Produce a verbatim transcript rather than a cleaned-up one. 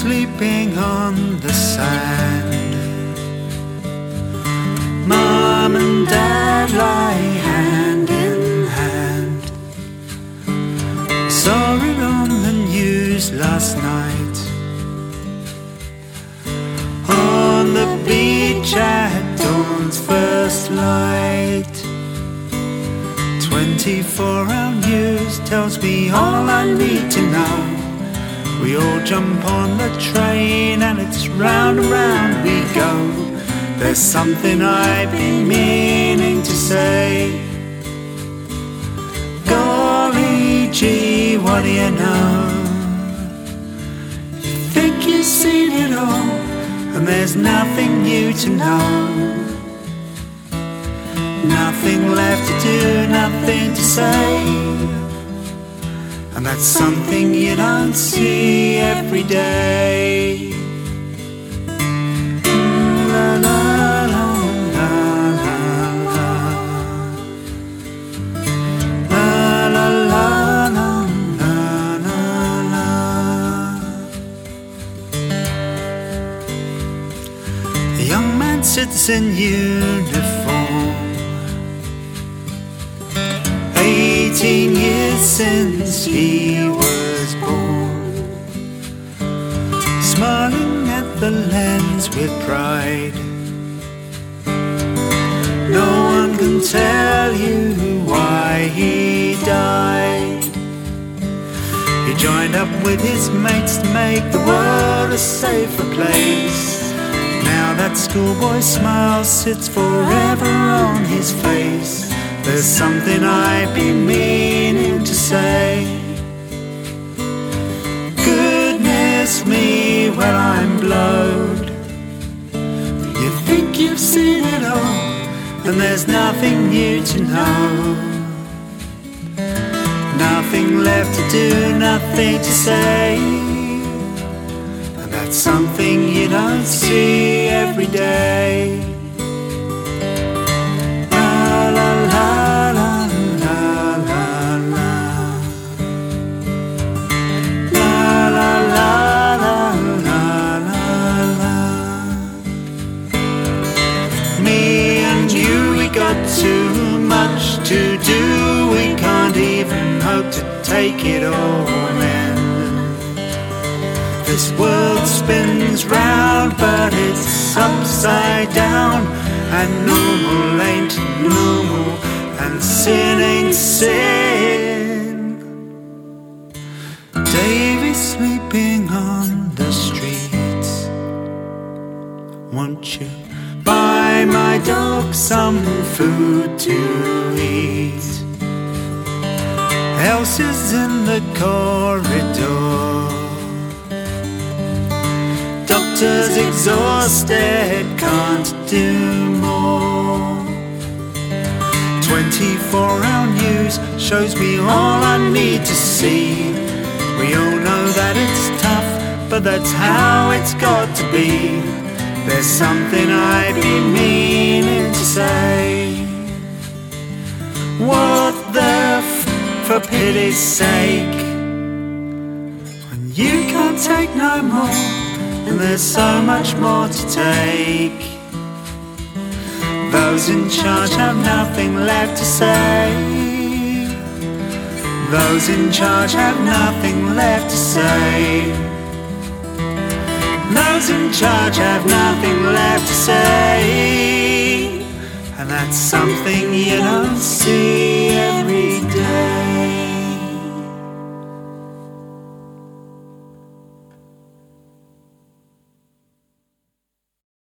sleeping on the sand. Mom and Dad lie hand in hand. Saw it on the news last night. On the beach at dawn's first light. Twenty-four hour news tells me all I need to know. We all jump on the train and it's round and round we go. There's something I've been meaning to say. Golly gee, what do you know? You think you've seen it all, and there's nothing new to know. Nothing left to do, nothing to say. And that's something you don't see every day. La la la la la la. La la la la la la. A young man sits in uniform. Eighteen years since he was born, smiling at the lens with pride. No one can tell you why he died. He joined up with his mates to make the world a safer place. Now that schoolboy smile sits forever on his face. There's something I've been meaning to say. Goodness me, well I'm blowed. You think you've seen it all, and there's nothing new to know. Nothing left to do, nothing to say. And that's something you don't see every day. Too much to do, we can't even hope to take it all in. This world spins round, but it's upside down. And normal ain't normal, and sin ain't sin. Davy's sleeping on the streets. Won't you buy my dog some food to eat? Elsie's in the corridor. Doctor's exhausted, can't do more. Twenty-four hour news shows me all I need to see. We all know that it's tough, but that's how it's got to be. There's something I've been meaning to say. What the f***, for pity's sake? When you can't take no more, and there's so much more to take. Those in charge have nothing left to say. Those in charge have nothing left to say. Those in charge have nothing left to say. And that's something you don't see